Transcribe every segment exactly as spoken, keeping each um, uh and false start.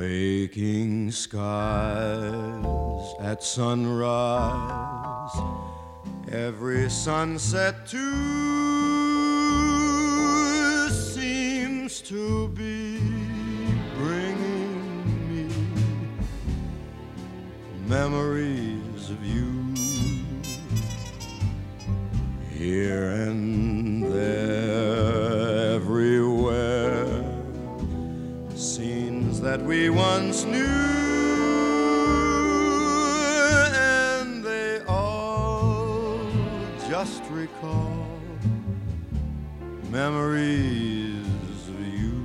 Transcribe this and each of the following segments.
Waking skies at sunrise, every sunset too seems to be bringing me memories of you. Here and there, everywhere, scenes that we once knew, and they all just recall memories of you.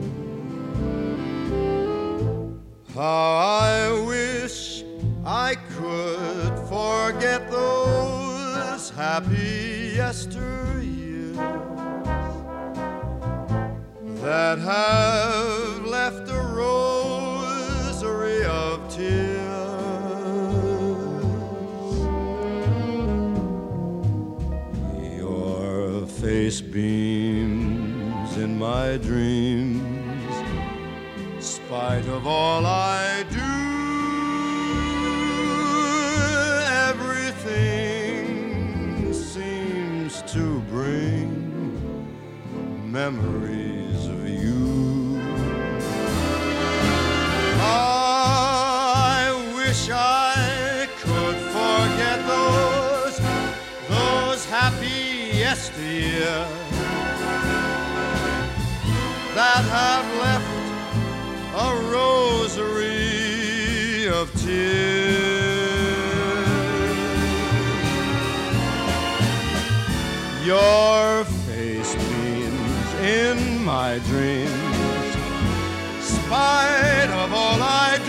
How I wish I could forget those happy yesteryears that have left a rosary of tears. Your face beams in my dreams, spite of all I do. Everything seems to bring memories of you. I wish I could forget those, those happy yesteryears that have left a rosary of tears. Your face beams in my dreams, spite of all I